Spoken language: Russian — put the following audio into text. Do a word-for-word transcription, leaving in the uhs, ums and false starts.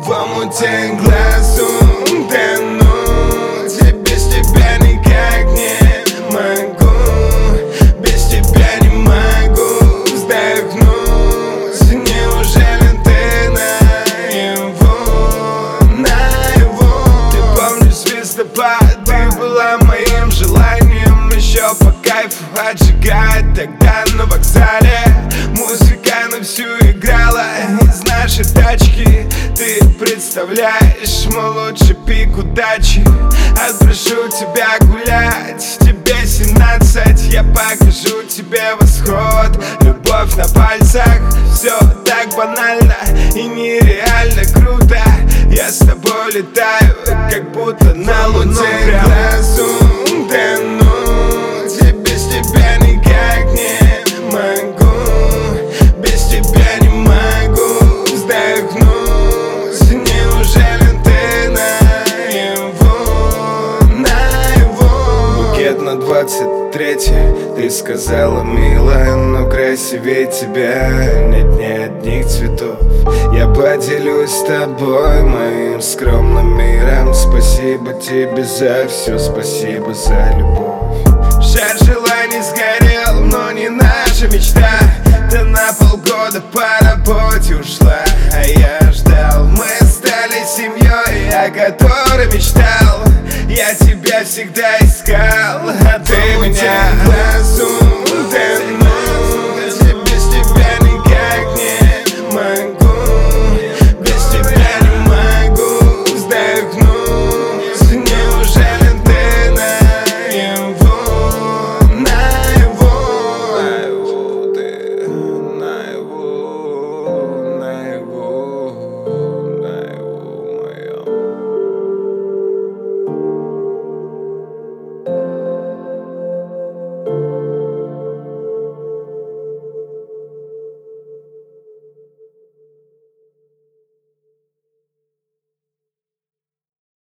омуте глазу тонуть. Я без тебя никак не могу, без тебя не могу вздохнуть. Неужели ты наяву, наяву? Ты помнишь звездопад, ты была моим желанием. Еще по кайфу отжигать тогда на вокзале. Музыка на всю играла из нашей тачки. Ты представляешь мой лучший пик удачи. Отпрошу тебя гулять, тебе семнадцать. Я покажу тебе восход, любовь на пальцах. Все так банально и нереально круто. Я с тобой летаю, как будто на луну. Глазу тонуть. Я без тебя никак не могу, без тебя не могу вздохнуть. Неужели ты наяву, наяву? Букет на двадцать третье, ты сказала, милая, но красивее тебя нет ни одних цветов. Я поделюсь с тобой моим скромным миром. Спасибо тебе за все, спасибо за любовь. Шар желаний сгорел, но не наша мечта. Ты на полгода по работе ушла, а я ждал. Мы стали семьей, о которой мечтал. Я тебя всегда